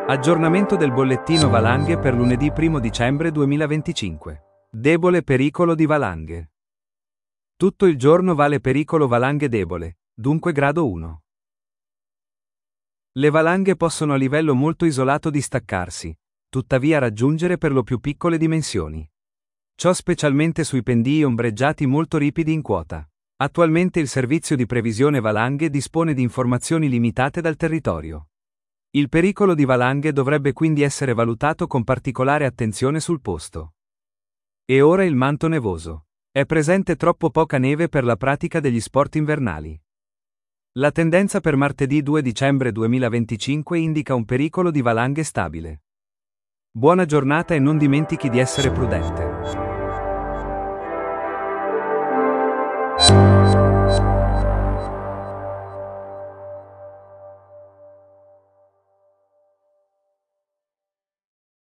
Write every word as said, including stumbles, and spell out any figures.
Aggiornamento del bollettino valanghe per lunedì primo dicembre duemilaventicinque. Debole pericolo di valanghe. Tutto il giorno vale pericolo valanghe debole, dunque grado uno. Le valanghe possono a livello molto isolato distaccarsi, tuttavia raggiungere per lo più piccole dimensioni. Ciò specialmente sui pendii ombreggiati molto ripidi in quota. Attualmente il servizio di previsione valanghe dispone di informazioni limitate dal territorio. Il pericolo di valanghe dovrebbe quindi essere valutato con particolare attenzione sul posto. E ora il manto nevoso. È presente troppo poca neve per la pratica degli sport invernali. La tendenza per martedì due dicembre duemilaventicinque indica un pericolo di valanghe stabile. Buona giornata e non dimentichi di essere prudente.